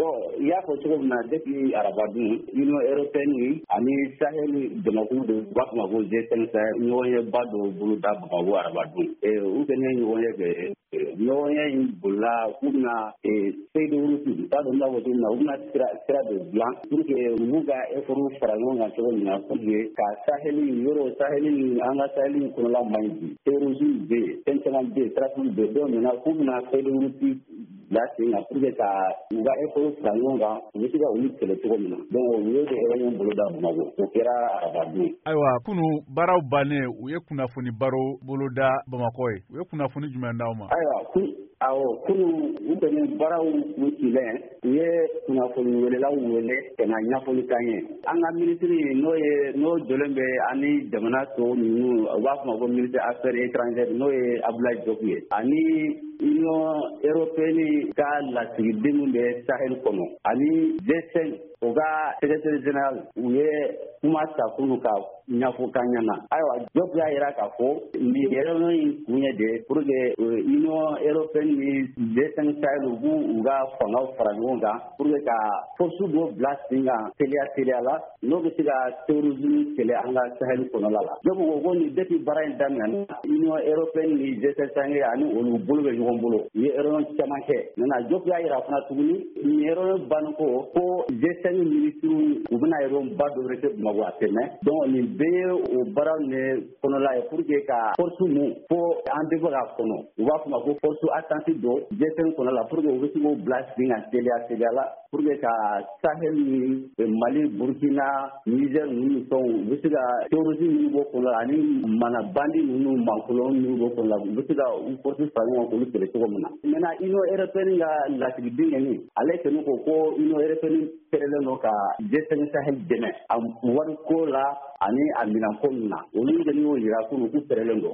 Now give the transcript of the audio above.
i y'a fɔ cogo min na depuis arabadon Union européenne ani Sahel jamakulu de b'a fɔ ma ko G5 Sahel ɲɔgɔn ye ba dɔ boloda Bamako arabadon u kɔni ye ɲɔgɔn ye kɛ ɲɔgɔn ye in bolila k'u bɛna CEDEAO t'a dɔn n'a fɔ cogo min na u bɛna sira de dilan pour que u b'u ka effort fara ɲɔgɔn kan cogo min na pour que ka Sahel yɔrɔ Sahel an ka Sahel kɔnɔla man ɲi terrorisme bɛ yen fɛn caman bɛ yen trafic bɛ yen donc maintenant k'u bɛna CEDEAO bila sen kan pour que ka u ka effort fara ɲɔgɔn kan u bɛ se ka olu kɛlɛ cogo min na donc u y'o de réunion boloda Bamako o kɛra arabadon. Ayiwa kunu baaraw bannen u ye kunnafoni baro boloda Bamakɔ ye u ye kunnafoni jumɛn d'aw ma? Ayiwa kunu u kɔni baaraw u cilen u ye kunnafoni welelaw wele ka na ɲɛfɔli k'an ye an ka minisiri n'o jɔlen bɛ ani jamana tɔw ninnu u b'a fɔ ma ko ministre affaires étrangères n'o ye Abdoulaye Diop ye ani Union européenne ka lasigiden min bɛ Sahel kɔnɔ ani G5 o ka secrétaire général u ye kuma ta kunu ka ɲɛfɔ k'an ɲɛna ayiwa Diop y'a jira k'a fɔ nin réunion in kun ye de pour que Union européenne ni G5 Sahel u b'u ka fangaw fara ɲɔgɔn kan pour que ka force dɔ bila sen kan teliya la n'o bɛ se ka terrorisme kɛlɛ an ka Sahel kɔnɔla la Diop ko ko nin depuis baara in daminɛ Union européenne ni G5 Sahel ani olu bolo bɛ ɲɔgɔn bolo u ye réunion caman kɛ maintenant Diop y'a jira fana tuguni nin réunion bannen ko G5 ministres u bɛna réunion ba dɔ wɛrɛ kɛ Bamako a tɛmɛ donc nin bɛɛ ye o baara ne kɔnɔla ye pour que ka force mun fo an bɛ fɛ k'a kɔnɔ u b'a fɔ ma ko force attente dɔ G5 kɔnɔla pour que u bɛ se k'o bila sen kan teliya la pour que ka Sahel ni Mali Burkina Niger ninnu fɛnw u bɛ se ka terrorisme ninnu bɔ kɔnɔla ani manabandi ninnu mankolon ninnu bɔ kɔnɔla u bɛ se ka u force fara ɲɔgɔn kan k'olu kɛlɛ cogo min na maintenant Union européenne ka lasigiden kɔni ale kɔni ko Union européenne pɛrɛlen don ka G5 Sahel dɛmɛ a wariko la ani a minɛnko ninnu na olu kɔni y'o jira k'u pɛrɛlen don